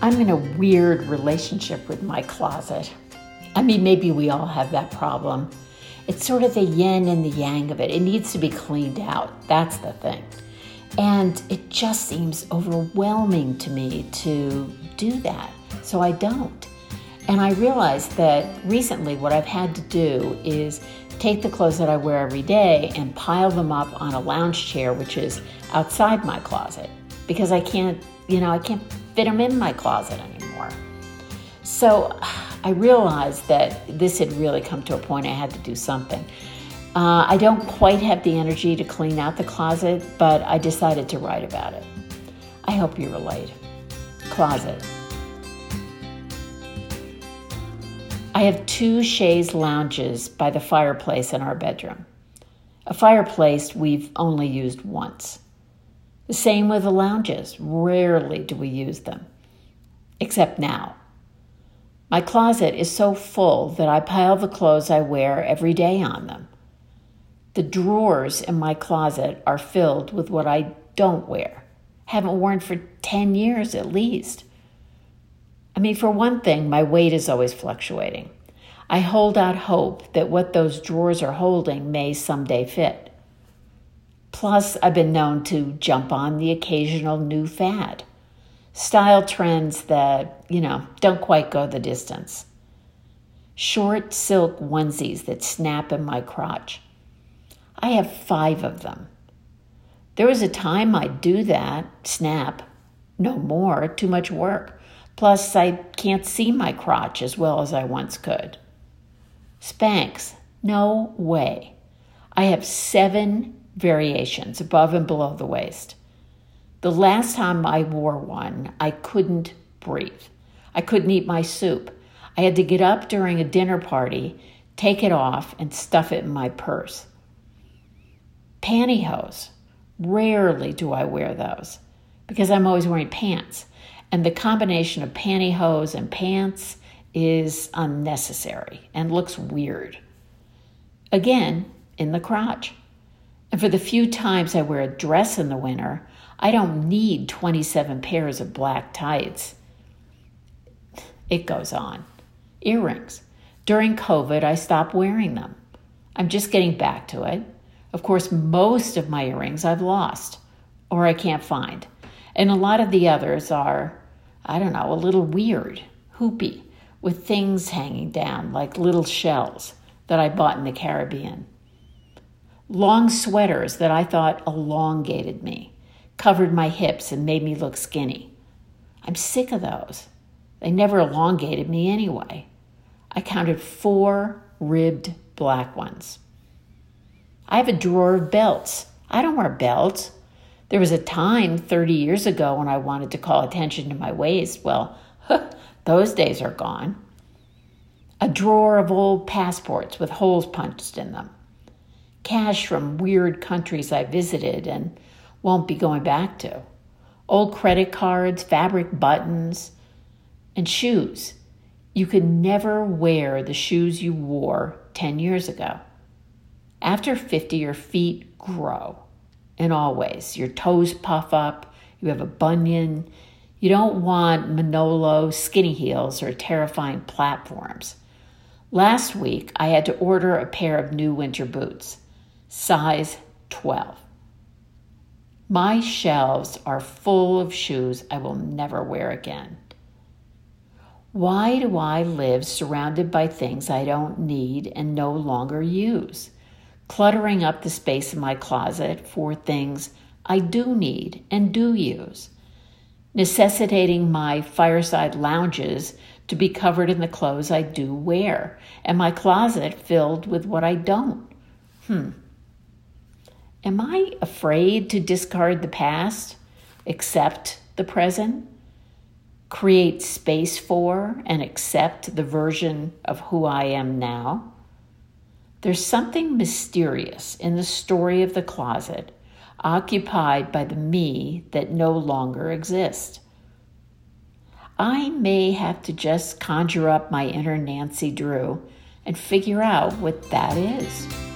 I'm in a weird relationship with my closet. I mean, maybe we all have that problem. It's sort of the yin and the yang of it. It needs to be cleaned out. That's the thing. And it just seems overwhelming to me to do that. So I don't. And I realized that recently what I've had to do is take the clothes that I wear every day and pile them up on a lounge chair, which is outside my closet, because I can't fit them in my closet anymore. So I realized that this had really come to a point I had to do something. I don't quite have the energy to clean out the closet, but I decided to write about it. I hope you relate. Closet. I have 2 chaise lounges by the fireplace in our bedroom. A fireplace we've only used once. The same with the lounges. Rarely do we use them, except now. My closet is so full that I pile the clothes I wear every day on them. The drawers in my closet are filled with what I don't wear, haven't worn for 10 years at least. I mean, for one thing, my weight is always fluctuating. I hold out hope that what those drawers are holding may someday fit. Plus, I've been known to jump on the occasional new fad. Style trends that, don't quite go the distance. Short silk onesies that snap in my crotch. I have 5 of them. There was a time I'd do that, snap. No more, too much work. Plus, I can't see my crotch as well as I once could. Spanx, no way. I have 7 variations above and below the waist. The last time I wore one, I couldn't breathe. I couldn't eat my soup. I had to get up during a dinner party, take it off, and stuff it in my purse. Pantyhose. Rarely do I wear those because I'm always wearing pants. And the combination of pantyhose and pants is unnecessary and looks weird. Again, in the crotch. And for the few times I wear a dress in the winter, I don't need 27 pairs of black tights. It goes on. Earrings. During COVID, I stopped wearing them. I'm just getting back to it. Of course, most of my earrings I've lost or I can't find. And a lot of the others are, a little weird, hoopy, with things hanging down like little shells that I bought in the Caribbean. Long sweaters that I thought elongated me, covered my hips and made me look skinny. I'm sick of those. They never elongated me anyway. I counted 4 ribbed black ones. I have a drawer of belts. I don't wear belts. There was a time 30 years ago when I wanted to call attention to my waist. Well, those days are gone. A drawer of old passports with holes punched in them. Cash from weird countries I visited and won't be going back to. Old credit cards, fabric buttons, and shoes. You could never wear the shoes you wore 10 years ago. After 50, your feet grow. In all ways, your toes puff up, you have a bunion. You don't want Manolo skinny heels or terrifying platforms. Last week, I had to order a pair of new winter boots, size 12. My shelves are full of shoes I will never wear again. Why do I live surrounded by things I don't need and no longer use? Cluttering up the space in my closet for things I do need and do use. Necessitating my fireside lounges to be covered in the clothes I do wear, and my closet filled with what I don't. Am I afraid to discard the past, accept the present, create space for and accept the version of who I am now? There's something mysterious in the story of the closet, occupied by the me that no longer exists. I may have to just conjure up my inner Nancy Drew and figure out what that is.